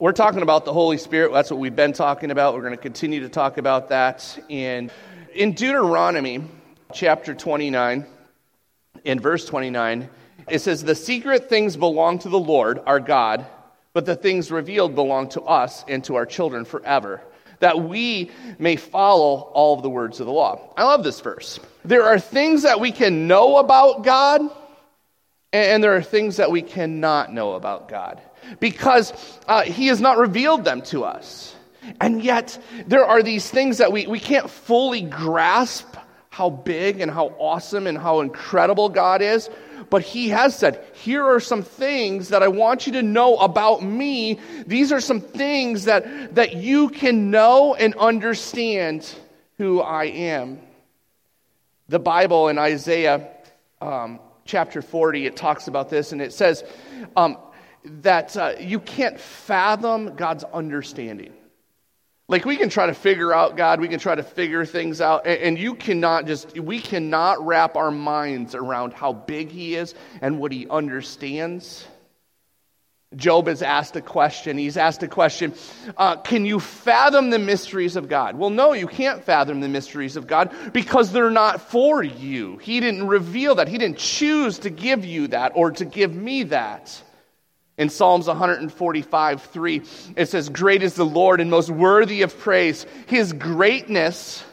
We're talking about the Holy Spirit. That's what we've been talking about. We're going to continue to talk about that. And in Deuteronomy chapter 29, in verse 29, it says, "The secret things belong to the Lord, our God, but the things revealed belong to us and to our children forever, that we may follow all of the words of the law." I love this verse. There are things that we can know about God, and there are things that we cannot know about God, because He has not revealed them to us. And yet, there are these things that we can't fully grasp how big and how awesome and how incredible God is. But He has said, here are some things that I want you to know about me. These are some things that you can know and understand who I am. The Bible in Isaiah chapter 40, it talks about this, and it says that you can't fathom God's understanding. Like, we can try to figure out God, we can try to figure things out, and we cannot wrap our minds around how big He is and what He understands. Job has asked a question. He's asked a question, can you fathom the mysteries of God? Well, no, you can't fathom the mysteries of God because they're not for you. He didn't reveal that. He didn't choose to give you that or to give me that. In Psalms 145:3, it says, "Great is the Lord and most worthy of praise. His greatness,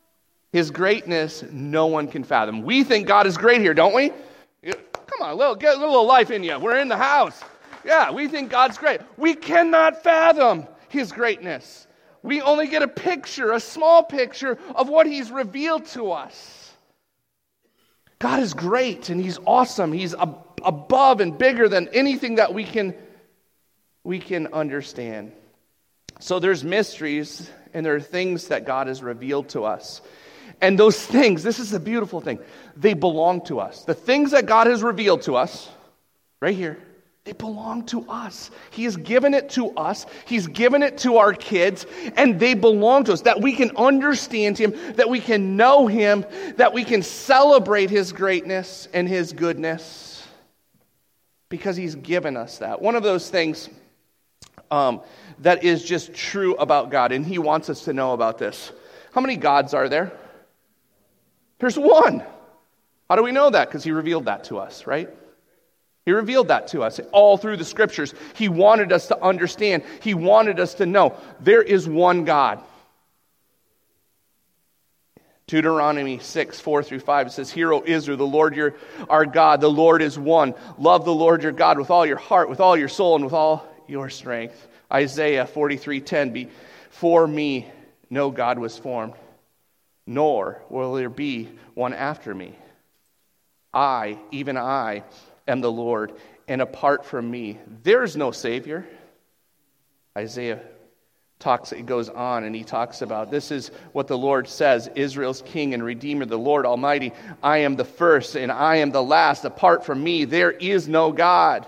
no one can fathom." We think God is great here, don't we? Come on, get a little life in you. We're in the house. Yeah, we think God's great. We cannot fathom His greatness. We only get a small picture of what He's revealed to us. God is great and He's awesome. He's above and bigger than anything that we can understand. So there's mysteries and there are things that God has revealed to us. And those things, this is the beautiful thing, they belong to us. The things that God has revealed to us, right here, they belong to us. He has given it to us. He's given it to our kids, and they belong to us. That we can understand Him, that we can know Him, that we can celebrate His greatness and His goodness, because He's given us that. One of those things that is just true about God, and He wants us to know about this. How many gods are there? There's one. How do we know that? Because He revealed that to us, right? He revealed that to us all through the Scriptures. He wanted us to understand. He wanted us to know there is one God. Deuteronomy 6:4-5, it says, "Hear, O Israel, the Lord our God, the Lord is one. Love the Lord your God with all your heart, with all your soul, and with all your strength." Isaiah 43:10, "Before me no God was formed, nor will there be one after me. I, even I, am the Lord, and apart from me, there is no Savior." Isaiah goes on and he talks about, this is what the Lord says, "Israel's King and Redeemer, the Lord Almighty. I am the first and I am the last. Apart from me, there is no God.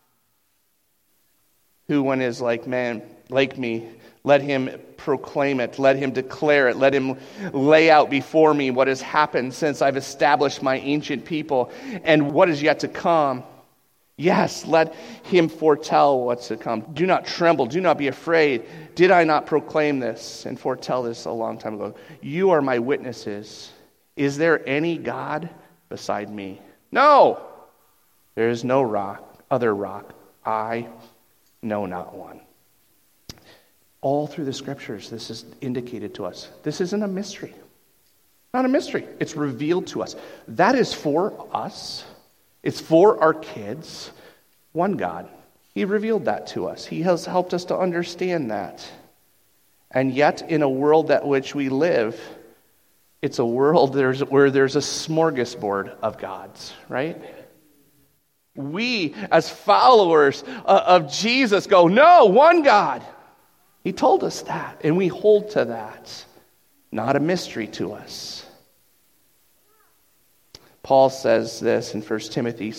Who one is like me? Let him proclaim it. Let him declare it. Let him lay out before me what has happened since I've established my ancient people and what is yet to come. Yes, let him foretell what's to come. Do not tremble. Do not be afraid. Did I not proclaim this and foretell this a long time ago? You are my witnesses. Is there any God beside me? No, there is no other rock. I know not one." All through the Scriptures, this is indicated to us. This isn't a mystery. Not a mystery. It's revealed to us. That is for us. It's for our kids. One God. He revealed that to us. He has helped us to understand that. And yet, in a world that which we live, it's a world where there's a smorgasbord of gods, right? We, as followers of Jesus, go, no, one God. He told us that, and we hold to that. Not a mystery to us. Paul says this in 1 Timothy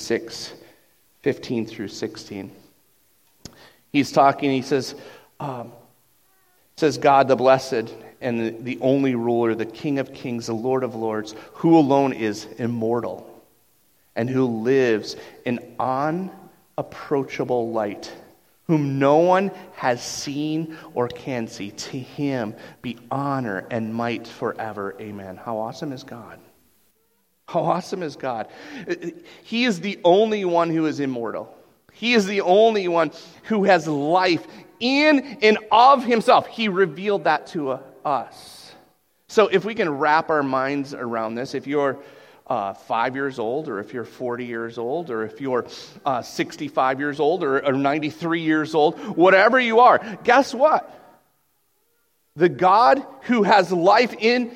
6:15-16. He's talking, he says, "God the blessed and the only ruler, the King of kings, the Lord of lords, who alone is immortal and who lives in unapproachable light, whom no one has seen or can see. To him be honor and might forever. Amen. How awesome is God? How awesome is God? He is the only one who is immortal. He is the only one who has life in and of himself. He revealed that to us. So if we can wrap our minds around this, if you're 5 years old, or if you're 40 years old, or if you're 65 years old, or 93 years old, whatever you are, guess what? The God who has life in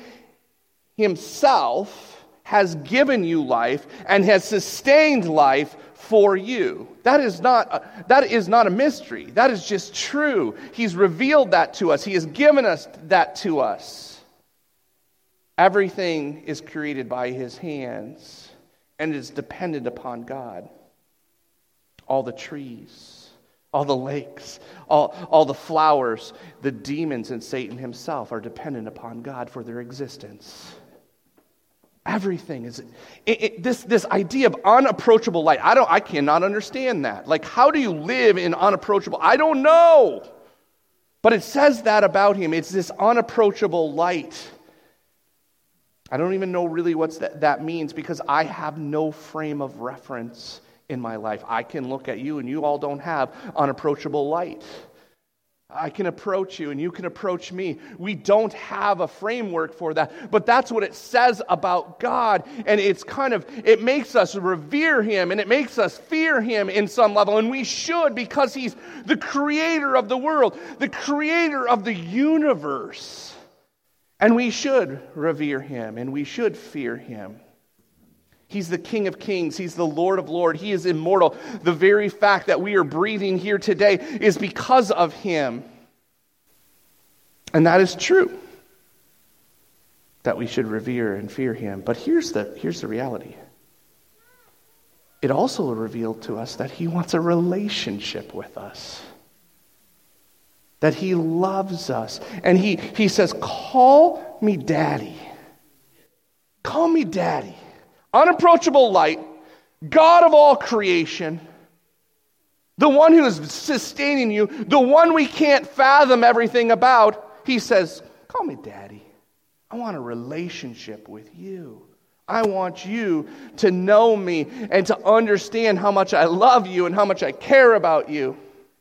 himself has given you life and has sustained life for you. That is not a mystery. That is just true. He's revealed that to us. He has given us that to us. Everything is created by his hands and is dependent upon God. All the trees, all the lakes, all the flowers, the demons and Satan himself are dependent upon God for their existence. Everything is this idea of unapproachable light. I cannot understand that. Like, how do you live in unapproachable? I don't know. But it says that about him. It's this unapproachable light. I don't even know really what that means, because I have no frame of reference in my life. I can look at you and you all don't have unapproachable light. I can approach you and you can approach me. We don't have a framework for that, but that's what it says about God. And it makes us revere him and it makes us fear him in some level. And we should, because he's the creator of the world, the creator of the universe. And we should revere him and we should fear him. He's the King of Kings. He's the Lord of Lords. He is immortal. The very fact that we are breathing here today is because of him. And that is true, that we should revere and fear him. But here's the reality. It also revealed to us that he wants a relationship with us. That he loves us. And he says, call me daddy. Call me daddy. Unapproachable light, God of all creation, the one who is sustaining you, the one we can't fathom everything about. He says, call me daddy. I want a relationship with you. I want you to know me and to understand how much I love you and how much I care about you.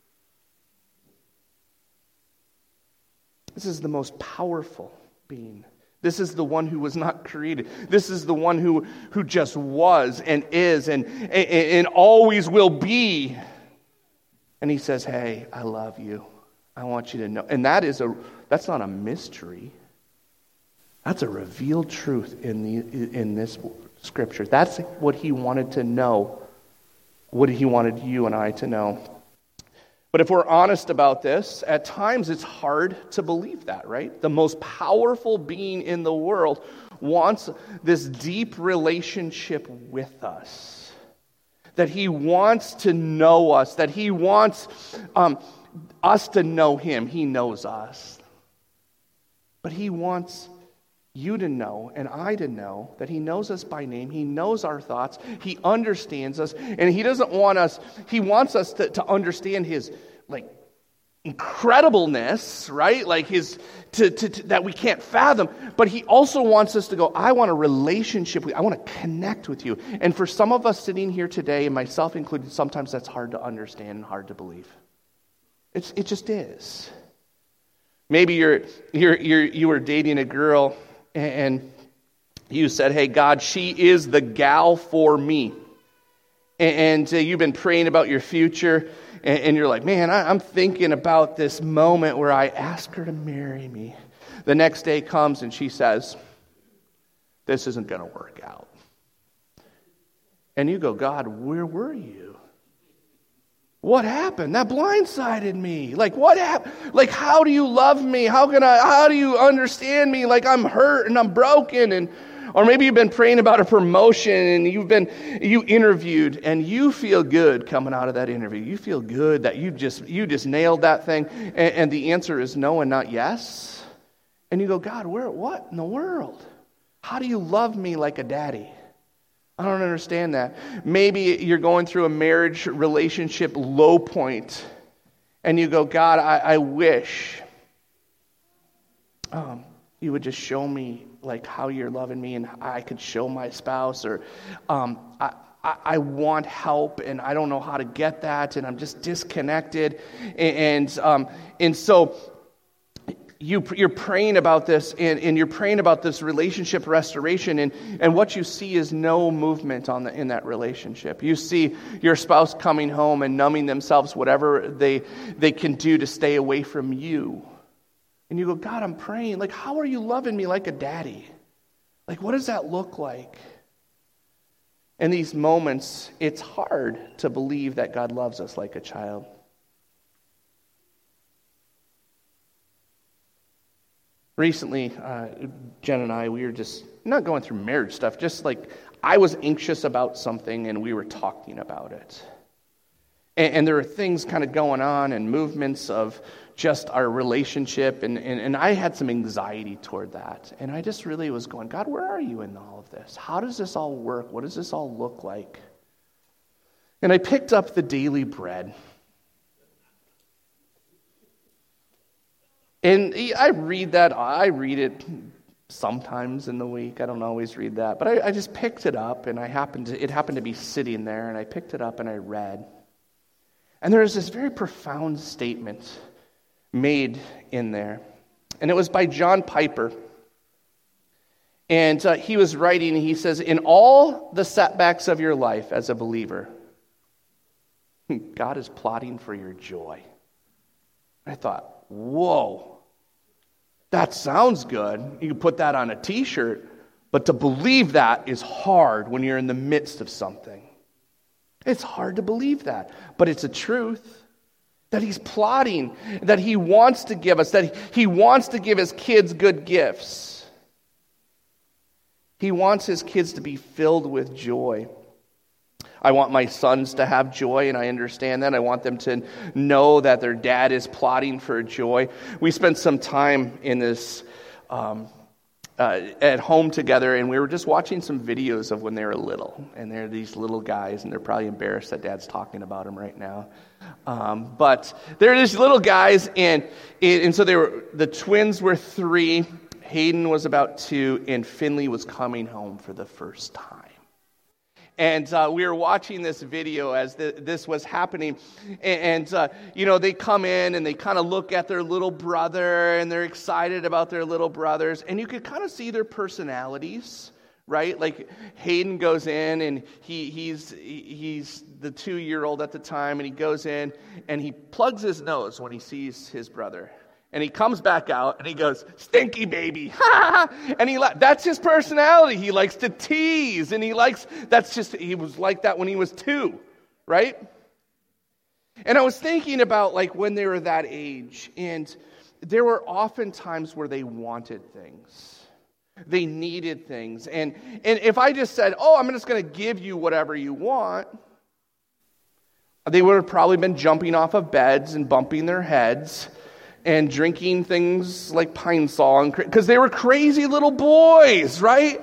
This is the most powerful being. This is the one who was not created. This is the one who just was and is and always will be. And he says, hey, I love you. I want you to know. And that's not a mystery. That's a revealed truth in this scripture. That's what he wanted to know. What he wanted you and I to know. But if we're honest about this, at times it's hard to believe that, right? The most powerful being in the world wants this deep relationship with us. That he wants to know us. That he wants us to know him. He knows us. But he wants you to know and I to know that he knows us by name. He knows our thoughts. He understands us. And he doesn't want us, he wants us to understand his incredibleness, right? Like his, that we can't fathom. But he also wants us to go, I want a relationship with you. I want to connect with you. And for some of us sitting here today, and myself included, sometimes that's hard to understand and hard to believe. It just is. Maybe you were dating a girl and you said, hey, God, she is the gal for me. And you've been praying about your future. And you're like, man, I'm thinking about this moment where I ask her to marry me. The next day comes and she says, this isn't going to work out. And you go, God, where were you? What happened? That blindsided me. Like, what happened? Like, how do you love me? How do you understand me? Like, I'm hurt and I'm broken. Or maybe you've been praying about a promotion and you interviewed and you feel good coming out of that interview. You feel good that you just nailed that thing. And the answer is no and not yes. And you go, God, what in the world? How do you love me like a daddy? I don't understand that. Maybe you're going through a marriage relationship low point And you go, God, I wish you would just show me like how you're loving me, and I could show my spouse, or I want help and I don't know how to get that, and I'm just disconnected. And so you're praying about this, and you're praying about this relationship restoration, and what you see is no movement in that relationship. You see your spouse coming home and numbing themselves, whatever they can do to stay away from you. And you go, God, I'm praying. Like, how are you loving me like a daddy? Like, what does that look like? In these moments, it's hard to believe that God loves us like a child. Recently, Jen and I, we were just not going through marriage stuff, just like I was anxious about something and we were talking about it. And there were things kind of going on and movements of just our relationship, and I had some anxiety toward that. And I just really was going, God, where are you in all of this? How does this all work? What does this all look like? And I picked up the Daily Bread. And I read it sometimes in the week. I don't always read that. But I just picked it up, and it happened to be sitting there, and I picked it up and I read. And there was this very profound statement made in there. And it was by John Piper. And he was writing, he says, in all the setbacks of your life as a believer, God is plotting for your joy. I thought, whoa, that sounds good. You can put that on a t-shirt, but to believe that is hard when you're in the midst of something. It's hard to believe that, but it's a truth. That he's plotting, that he wants to give us, that he wants to give his kids good gifts. He wants his kids to be filled with joy. I want my sons to have joy, and I understand that. I want them to know that their dad is plotting for joy. We spent some time in this at home together, and we were just watching some videos of when they were little. And they're these little guys, and they're probably embarrassed that Dad's talking about them right now. But they're these little guys, and so the twins were 3, Hayden was about 2, and Finley was coming home for the first time. And we were watching this video as this was happening. And they come in and they kind of look at their little brother and they're excited about their little brothers. And you could kind of see their personalities, right? Like Hayden goes in and he's the 2-year-old at the time. And he goes in and he plugs his nose when he sees his brother. And he comes back out and he goes, "Stinky baby." And that's his personality. He likes to tease, and he was like that when he was 2, right? And I was thinking about like when they were that age, and there were often times where they wanted things. They needed things. And if I just said, "Oh, I'm just going to give you whatever you want," they would have probably been jumping off of beds and bumping their heads and drinking things like Pine Sol, because they were crazy little boys, right?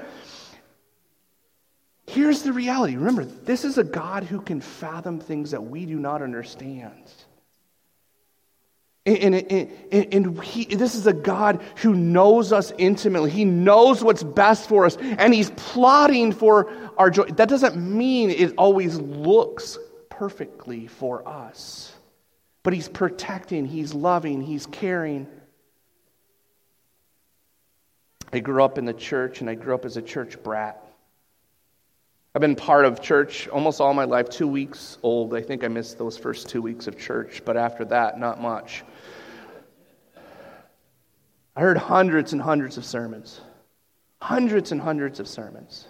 Here's the reality. Remember, this is a God who can fathom things that we do not understand. And this is a God who knows us intimately. He knows what's best for us, and he's plotting for our joy. That doesn't mean it always looks perfectly for us. But he's protecting, he's loving, he's caring. I grew up in the church, and I grew up as a church brat. I've been part of church almost all my life, 2 weeks old. I think I missed those first 2 weeks of church, but after that, not much. I heard hundreds and hundreds of sermons. Hundreds and hundreds of sermons.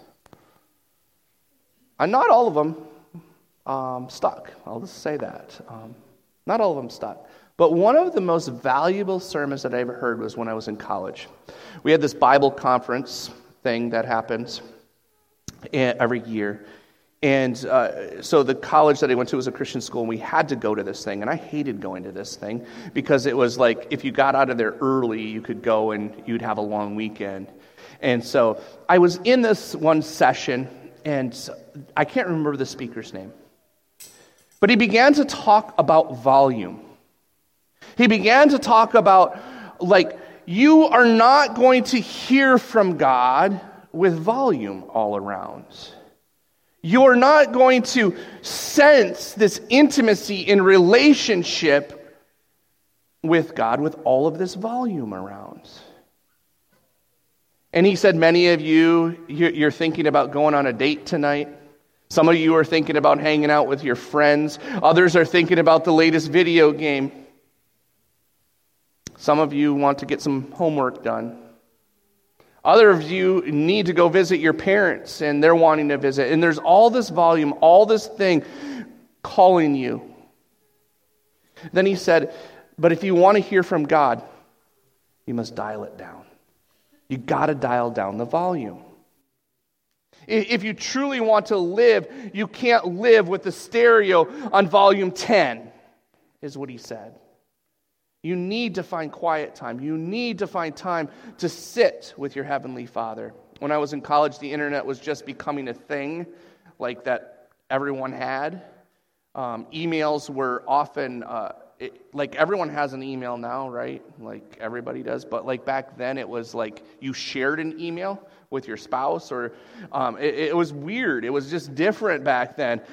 And not all of them stuck. I'll just say that. Not all of them stuck. But one of the most valuable sermons that I ever heard was when I was in college. We had this Bible conference thing that happens every year. And so the college that I went to was a Christian school, and we had to go to this thing. And I hated going to this thing because it was like if you got out of there early, you could go and you'd have a long weekend. And so I was in this one session, and I can't remember the speaker's name. But he began to talk about volume. He began to talk about, like, you are not going to hear from God with volume all around. You're not going to sense this intimacy in relationship with God with all of this volume around. And he said, many of you're thinking about going on a date tonight. Some of you are thinking about hanging out with your friends. Others are thinking about the latest video game. Some of you want to get some homework done. Others of you need to go visit your parents, and they're wanting to visit. And there's all this volume, all this thing calling you. Then he said, but if you want to hear from God, you must dial it down. You got to dial down the volume. If you truly want to live, you can't live with the stereo on volume 10, is what he said. You need to find quiet time. You need to find time to sit with your Heavenly Father. When I was in college, the internet was just becoming a thing like that everyone had. Emails were often, like everyone has an email now, right? Like everybody does. But like back then, it was like you shared an email with your spouse, or it was weird. It was just different back then.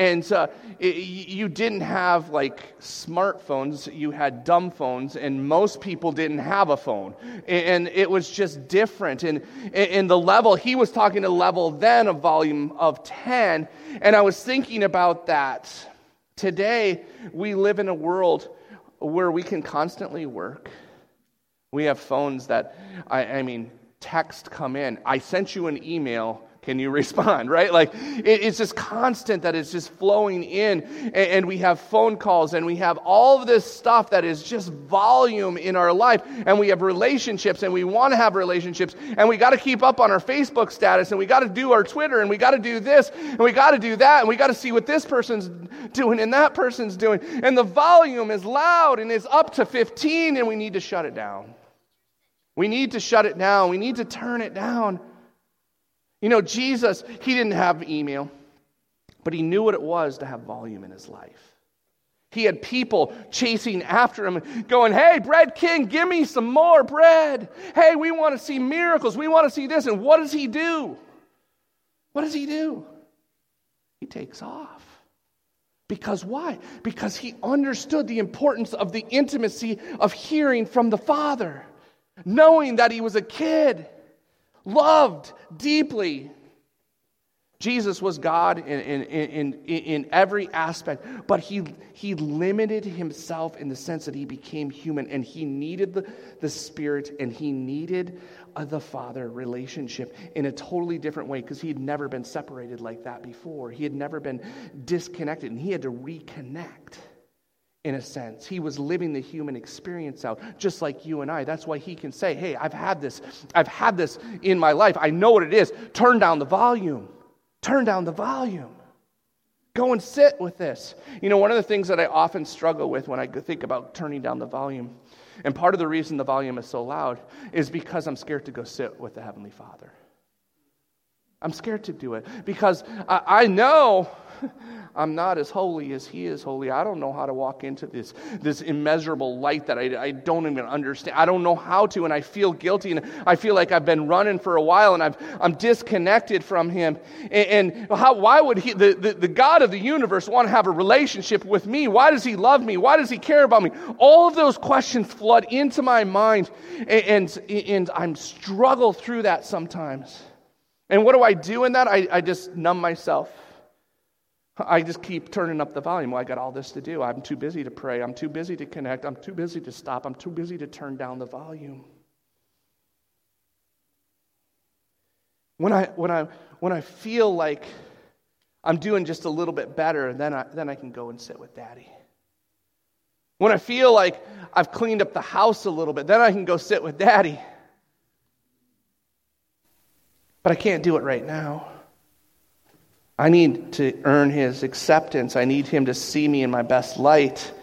You didn't have like smartphones. You had dumb phones, and most people didn't have a phone. And it was just different. And the level, he was talking to level then of volume of 10, and I was thinking about that. Today, we live in a world where we can constantly work. We have phones that, I mean, text come in. I sent you an email. Can you respond? Right? Like it's just constant that it's just flowing in, and we have phone calls, and we have all of this stuff that is just volume in our life, and we have relationships, and we want to have relationships, and we got to keep up on our Facebook status, and we got to do our Twitter, and we got to do this, and we got to do that, and we got to see what this person's doing and that person's doing, and the volume is loud and is up to 15, and we need to shut it down. We need to shut it down. We need to turn it down. You know, Jesus, he didn't have email, but he knew what it was to have volume in his life. He had people chasing after him, going, hey, Bread King, give me some more bread. Hey, we want to see miracles. We want to see this. And what does he do? What does he do? He takes off. Because why? Because he understood the importance of the intimacy of hearing from the Father. Knowing that he was a kid, loved deeply. Jesus was God in every aspect, but he limited himself in the sense that he became human, and he needed the Spirit, and he needed the Father relationship in a totally different way, because he had never been separated like that before. He had never been disconnected, and he had to reconnect. In a sense, he was living the human experience out, just like you and I. That's why he can say, hey, I've had this in my life. I know what it is. Turn down the volume. Turn down the volume. Go and sit with this. You know, one of the things that I often struggle with when I think about turning down the volume, and part of the reason the volume is so loud, is because I'm scared to go sit with the Heavenly Father. I'm scared to do it because I know I'm not as holy as he is holy. I don't know how to walk into this immeasurable light that I don't even understand. I don't know how to, and I feel guilty, and I feel like I've been running for a while, and I'm disconnected from him. And why would he, the God of the universe, want to have a relationship with me? Why does he love me? Why does he care about me? All of those questions flood into my mind, and I'm struggle through that sometimes. And what do I do in that? I just numb myself. I just keep turning up the volume. Well, I got all this to do. I'm too busy to pray. I'm too busy to connect. I'm too busy to stop. I'm too busy to turn down the volume. When I feel like I'm doing just a little bit better, then I can go and sit with Daddy. When I feel like I've cleaned up the house a little bit, then I can go sit with Daddy. But I can't do it right now. I need to earn his acceptance. I need him to see me in my best light.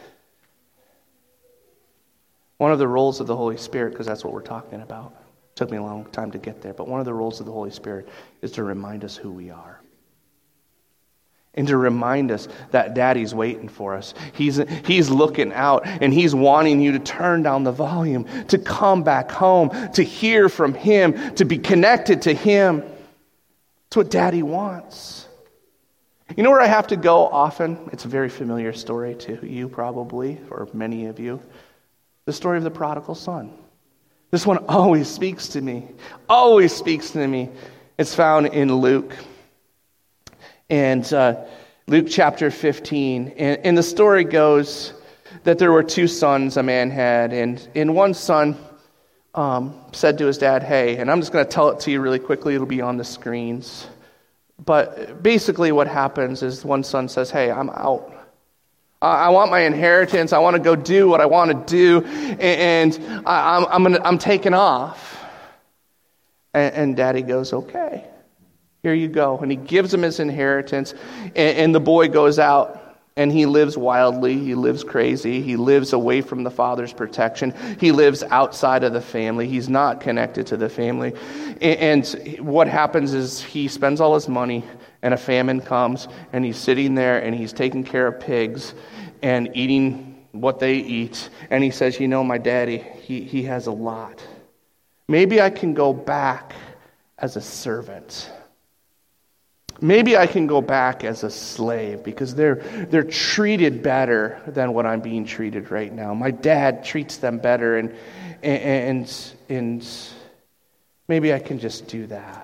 One of the roles of the Holy Spirit, because that's what we're talking about. It took me a long time to get there, but one of the roles of the Holy Spirit is to remind us who we are. and to remind us that Daddy's waiting for us. He's looking out, and He's wanting you to turn down the volume, to come back home, to hear from Him, to be connected to Him. It's what Daddy wants. You know where I have to go often? It's a very familiar story to you probably, or many of you. The story of the prodigal son. This one always speaks to me. Always speaks to me. It's found in Luke. And Luke chapter 15. And the story goes that there were two sons a man had. And one son said to his dad, hey, and I'm just going to tell it to you really quickly. It'll be on the screens. But basically what happens is one son says, hey, I'm out. I want my inheritance. I want to go do what I want to do. And I'm taking off. And Daddy goes, okay, here you go. And he gives him his inheritance. And the boy goes out. And he lives wildly, he lives crazy, he lives away from the father's protection, he lives outside of the family, he's not connected to the family. And what happens is he spends all his money, and a famine comes, and he's sitting there, and he's taking care of pigs, and eating what they eat. And he says, you know, my daddy, he has a lot. Maybe I can go back as a servant. Maybe I can go back as a slave because they're treated better than what I'm being treated right now. My dad treats them better, and maybe I can just do that.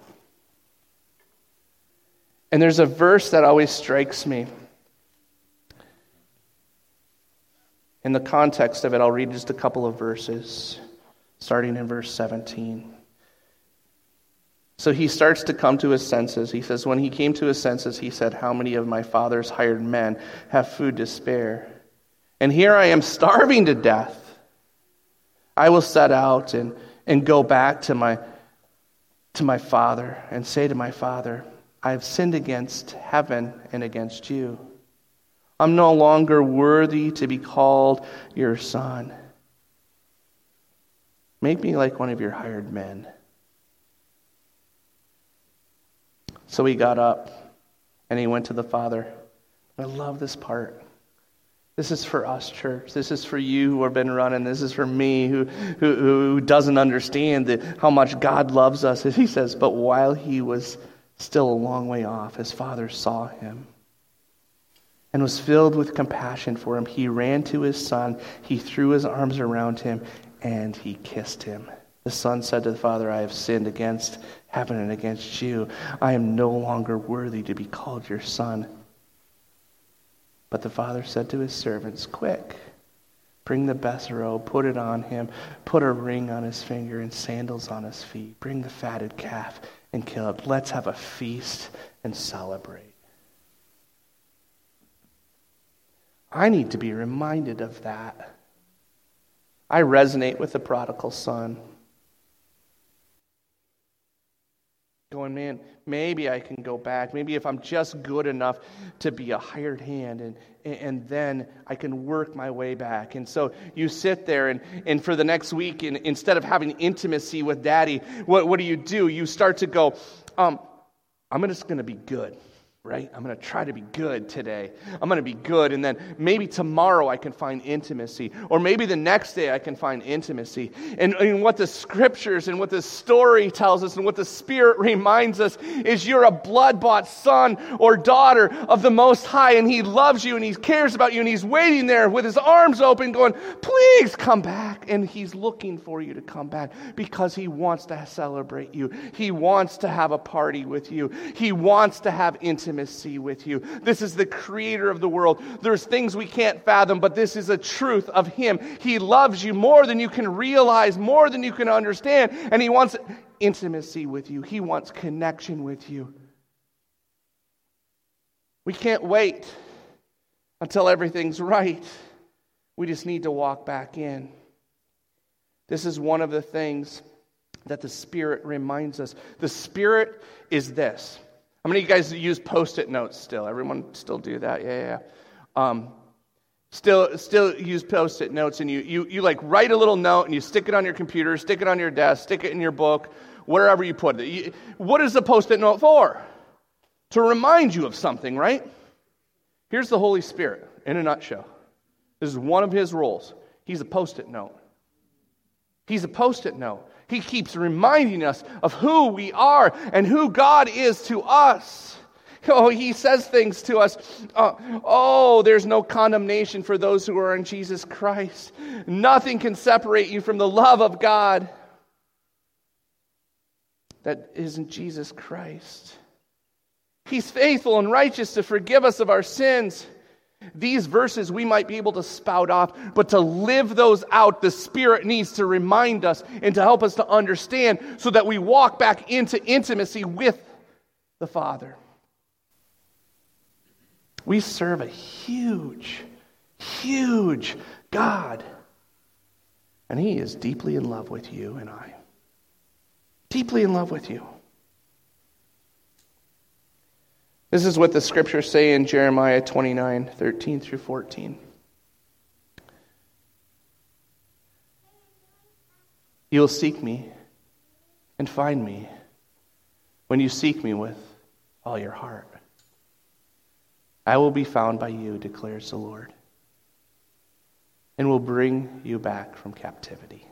And there's a verse that always strikes me. In the context of it, I'll read just a couple of verses, starting in verse 17. So he starts to come to his senses. He says, when he came to his senses, he said, how many of my father's hired men have food to spare? And here I am starving to death. I will set out and go back to my father and say to my father, I have sinned against heaven and against you. I'm no longer worthy to be called your son. Make me like one of your hired men. So he got up and he went to the father. I love this part. This is for us, church. This is for you who have been running. This is for me who doesn't understand how much God loves us. He says, but while he was still a long way off, his father saw him and was filled with compassion for him. He ran to his son. He threw his arms around him and he kissed him. The son said to the father, I have sinned against heaven and against you. I am no longer worthy to be called your son. But the father said to his servants, quick, bring the best robe, put it on him, put a ring on his finger and sandals on his feet. Bring the fatted calf and kill it. Let's have a feast and celebrate. I need to be reminded of that. I resonate with the prodigal son. Going, man, maybe I can go back. Maybe if I'm just good enough to be a hired hand, and then I can work my way back. And so you sit there, and for the next week, instead of having intimacy with Daddy, what do? You start to go, I'm just going to be good. Right? I'm going to try to be good today. I'm going to be good, and then maybe tomorrow I can find intimacy, or maybe the next day I can find intimacy. And what the scriptures and what the story tells us and what the Spirit reminds us is you're a blood-bought son or daughter of the Most High, and He loves you, and He cares about you, and He's waiting there with His arms open going, please come back. And He's looking for you to come back because He wants to celebrate you. He wants to have a party with you. He wants to have intimacy with you. This is the creator of the world. There's things we can't fathom, but this is a truth of Him. He loves you more than you can realize, more than you can understand, and He wants intimacy with you. He wants connection with you. We can't wait until everything's right. We just need to walk back in. This is one of the things that the Spirit reminds us. The Spirit is this. How many of you guys use Post-it notes still? Everyone still do that? Yeah. Still use Post-it notes, and you like write a little note and you stick it on your computer, stick it on your desk, stick it in your book, wherever you put it. What is the Post-it note for? To remind you of something, right? Here's the Holy Spirit in a nutshell. This is one of his roles. He's a Post-it note. He's a Post-it note. He keeps reminding us of who we are and who God is to us. Oh, he says things to us. There's no condemnation for those who are in Jesus Christ. Nothing can separate you from the love of God that is in Jesus Christ. He's faithful and righteous to forgive us of our sins. These verses we might be able to spout off, but to live those out, the Spirit needs to remind us and to help us to understand so that we walk back into intimacy with the Father. We serve a huge, huge God. And He is deeply in love with you and I. Deeply in love with you. This is what the scriptures say in Jeremiah 29, 13 through 14. You'll seek me and find me when you seek me with all your heart. I will be found by you, declares the Lord, and will bring you back from captivity.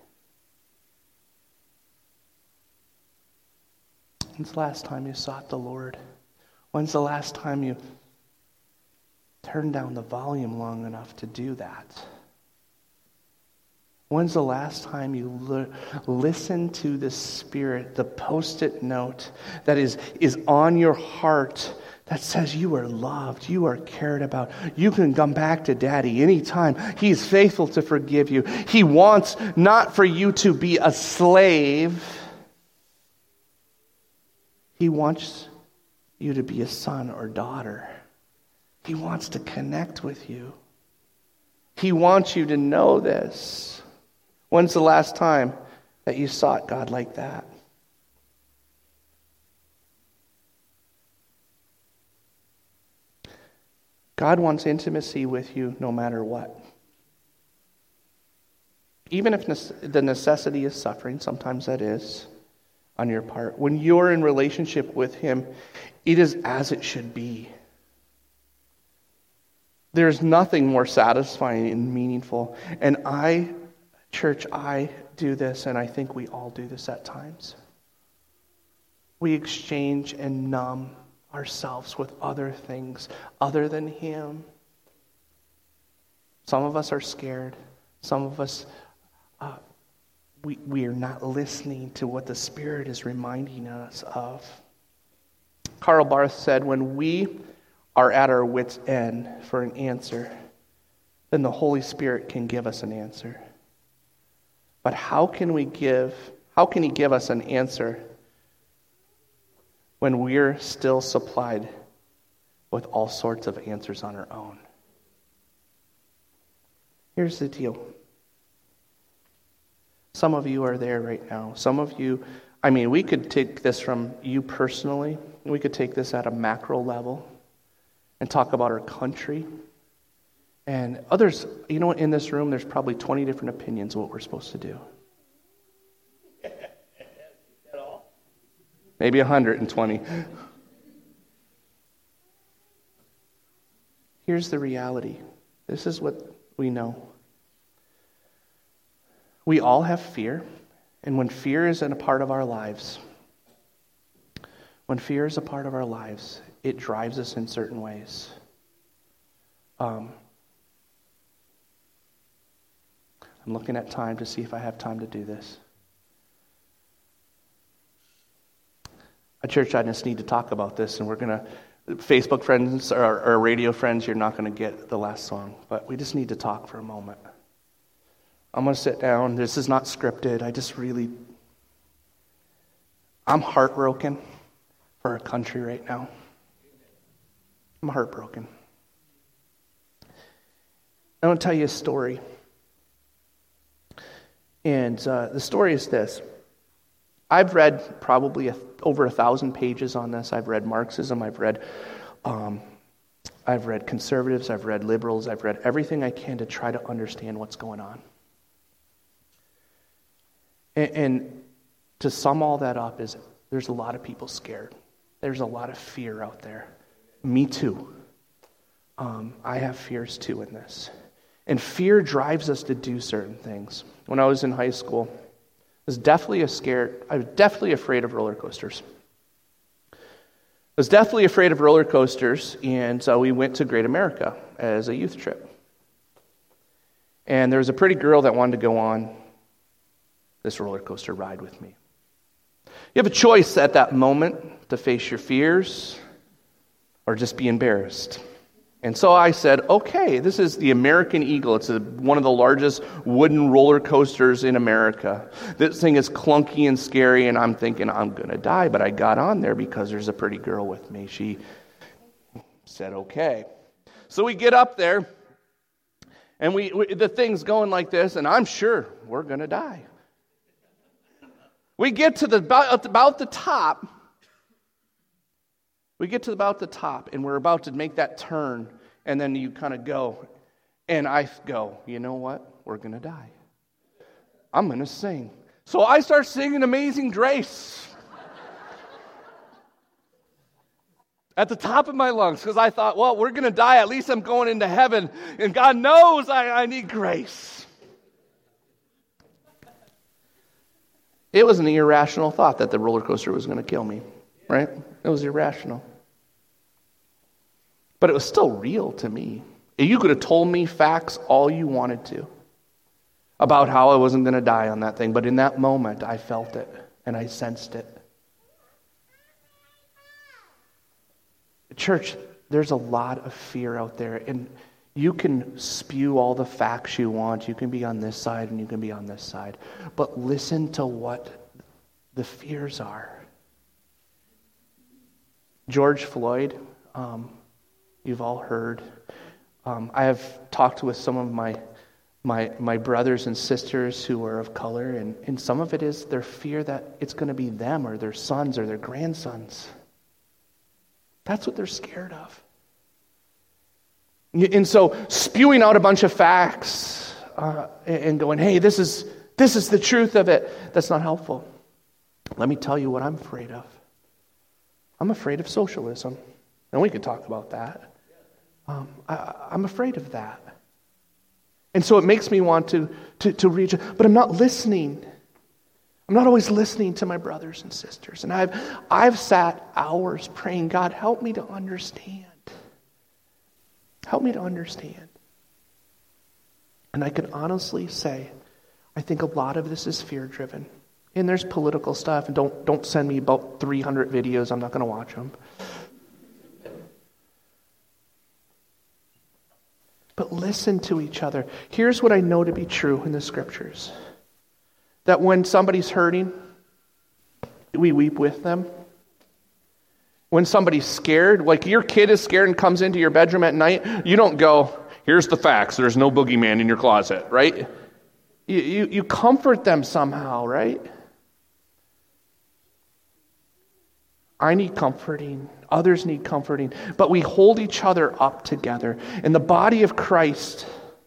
When's the last time you sought the Lord? When's the last time you turned down the volume long enough to do that? When's the last time you listened to the Spirit, the Post-it note that is on your heart that says you are loved, you are cared about. You can come back to Daddy anytime. He's faithful to forgive you. He wants not for you to be a slave. He wants you to be a son or daughter. He wants to connect with you. He wants you to know this. When's the last time that you sought God like that? God wants intimacy with you no matter what. Even if the necessity is suffering, sometimes that is on your part. When you're in relationship with Him, it is as it should be. There's nothing more satisfying and meaningful. And I do this, and I think we all do this at times. We exchange and numb ourselves with other things other than Him. Some of us are scared. Some of us, we are not listening to what the Spirit is reminding us of. Karl Barth said, when we are at our wit's end for an answer, then the Holy Spirit can give us an answer. But how can He give us an answer when we're still supplied with all sorts of answers on our own? Here's the deal. Some of you are there right now. Some of you, we could take this from you personally. We could take this at a macro level and talk about our country. And others, in this room, there's probably 20 different opinions of what we're supposed to do. Maybe 120. Here's the reality. This is what we know. We all have fear, and when fear is a part of our lives, it drives us in certain ways. I'm looking at time to see if I have time to do this. A church, I just need to talk about this, and we're going to, Facebook friends or radio friends, you're not going to get the last song, but we just need to talk for a moment. I'm going to sit down. This is not scripted. I'm heartbroken for our country right now. I'm heartbroken. I want to tell you a story. And the story is this. I've read probably over 1,000 pages on this. I've read Marxism. I've read conservatives. I've read liberals. I've read everything I can to try to understand what's going on. And to sum all that up is there's a lot of people scared. There's a lot of fear out there. Me too. I have fears too in this. And fear drives us to do certain things. When I was in high school, I was definitely afraid of roller coasters. I was definitely afraid of roller coasters, and so we went to Great America as a youth trip. And there was a pretty girl that wanted to go on this roller coaster ride with me. You have a choice at that moment to face your fears or just be embarrassed. And so I said, okay, this is the American Eagle. It's one of the largest wooden roller coasters in America. This thing is clunky and scary, and I'm thinking I'm going to die. But I got on there because there's a pretty girl with me. She said, okay. So we get up there, and the thing's going like this, and I'm sure we're going to die. We get to about the top. We get to about the top, and we're about to make that turn, and then you kind of go. And I go, you know what? We're going to die. I'm going to sing. So I start singing Amazing Grace at the top of my lungs, because I thought, well, we're going to die. At least I'm going into heaven, and God knows I need grace. It was an irrational thought that the roller coaster was going to kill me, right? It was irrational. But it was still real to me. You could have told me facts all you wanted to about how I wasn't going to die on that thing. But in that moment, I felt it and I sensed it. Church, there's a lot of fear out there. And you can spew all the facts you want. You can be on this side and you can be on this side. But listen to what the fears are. George Floyd, you've all heard. I have talked with some of my brothers and sisters who are of color, and some of it is their fear that it's going to be them or their sons or their grandsons. That's what they're scared of. And so spewing out a bunch of facts and going, hey, this is the truth of it, that's not helpful. Let me tell you what I'm afraid of. I'm afraid of socialism. And we could talk about that. I'm afraid of that. And so it makes me want to reach, but I'm not listening. I'm not always listening to my brothers and sisters. And I've sat hours praying, God, help me to understand. Help me to understand. And I can honestly say, I think a lot of this is fear-driven. And there's political stuff, and don't send me about 300 videos. I'm not going to watch them. But listen to each other. Here's what I know to be true in the scriptures. That when somebody's hurting, we weep with them. When somebody's scared, like your kid is scared and comes into your bedroom at night, you don't go, here's the facts, there's no boogeyman in your closet, right? You comfort them somehow, right? I need comforting. Others need comforting. But we hold each other up together. In the body of Christ,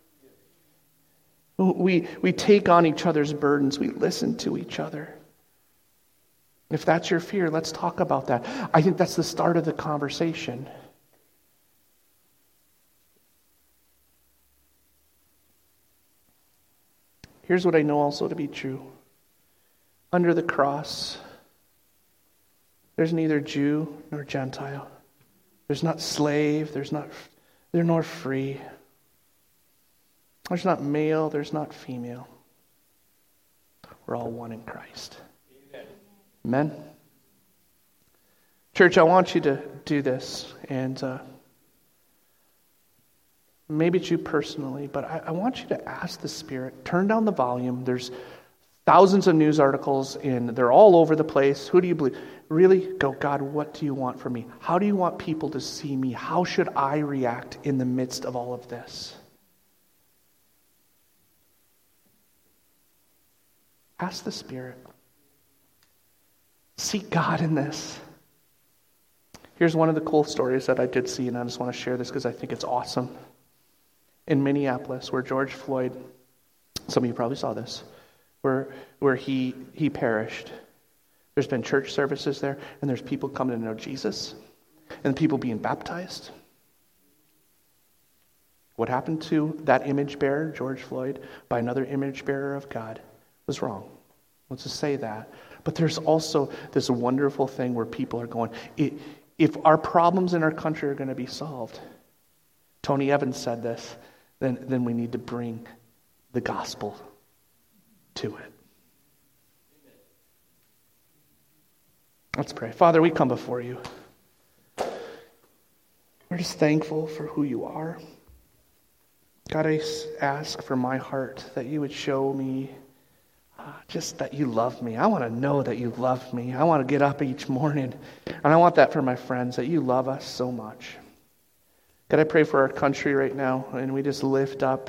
we take on each other's burdens. We listen to each other. If that's your fear, let's talk about that. I think that's the start of the conversation. Here's what I know also to be true. Under the cross, there's neither Jew nor Gentile. There's not slave, there's nor free. There's not male, there's not female. We're all one in Christ. Amen. Church, I want you to do this, and maybe it's you personally, but I want you to ask the Spirit, turn down the volume. There's thousands of news articles, and they're all over the place. Who do you believe? Really go, God, what do you want from me? How do you want people to see me? How should I react in the midst of all of this? Ask the Spirit. Seek God in this. Here's one of the cool stories that I did see, and I just want to share this because I think it's awesome. In Minneapolis, where George Floyd, some of you probably saw this, where he perished. There's been church services there, and there's people coming to know Jesus, and people being baptized. What happened to that image bearer, George Floyd, by another image bearer of God was wrong. Let's just say that. But there's also this wonderful thing where people are going, if our problems in our country are going to be solved, Tony Evans said this, then we need to bring the gospel to it. Let's pray. Father, we come before you. We're just thankful for who you are. God, I ask for my heart that you would show me just that you love me. I want to know that you love me. I want to get up each morning, and I want that for my friends, that you love us so much. God, I pray for our country right now, and we just lift up.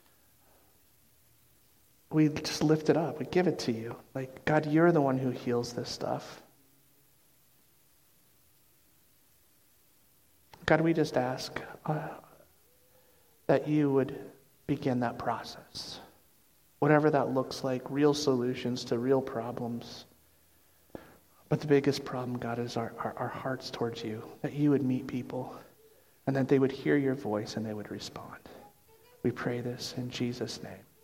We just lift it up. We give it to you. Like, God, you're the one who heals this stuff. God, we just ask that you would begin that process. Whatever that looks like, real solutions to real problems. But the biggest problem, God, is our hearts towards you. That you would meet people and that they would hear your voice and they would respond. We pray this in Jesus' name.